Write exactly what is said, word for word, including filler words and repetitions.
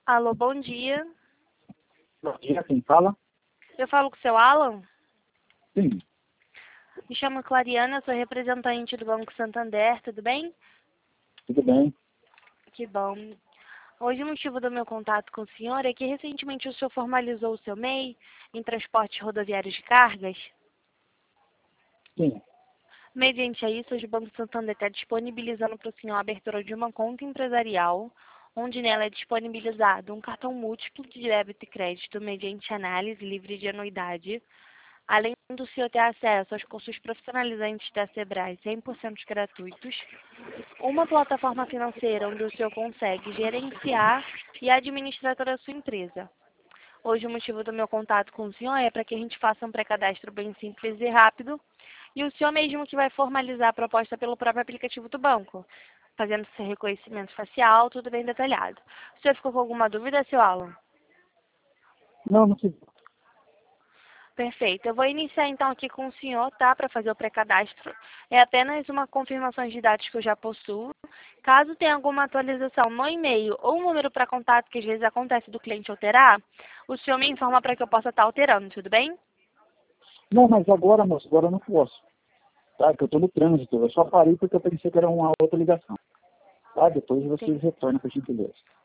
Alô, bom dia. Bom dia, quem fala? Eu falo com o seu Alan? Sim, Me chamo Clariana, sou representante do Banco Santander, tudo bem? tudo bem. Que bom. Hoje o motivo do meu contato com o senhor é que recentemente o senhor formalizou o seu M E I em transportes rodoviários de cargas. Sim, Mediante a isso, hoje o Banco Santander está disponibilizando para o senhor a abertura de uma conta empresarial, onde nela é disponibilizado um cartão múltiplo de débito e crédito mediante análise livre de anuidade, além do senhor ter acesso aos cursos profissionalizantes da Sebrae cem por cento gratuitos, uma plataforma financeira onde o senhor consegue gerenciar e administrar toda a sua empresa. Hoje o motivo do meu contato com o senhor é para que a gente faça um pré-cadastro bem simples e rápido, e o senhor mesmo que vai formalizar a proposta pelo próprio aplicativo do banco, fazendo seu reconhecimento facial, tudo bem detalhado. O senhor ficou com alguma dúvida, seu Alan? não, não sei. Perfeito. Eu vou iniciar então aqui com o senhor, tá? Para fazer o pré-cadastro. É apenas uma confirmação de dados que eu já possuo. Caso tenha alguma atualização no e-mail ou um número para contato, que às vezes acontece do cliente alterar, o senhor me informa para que eu possa estar alterando, tudo bem? Não, mas agora, moço, agora eu não posso. Tá? Que eu estou no trânsito. Eu só parei porque eu pensei que era uma outra ligação. Tá? Depois vocês Sim. retornam, por gentileza.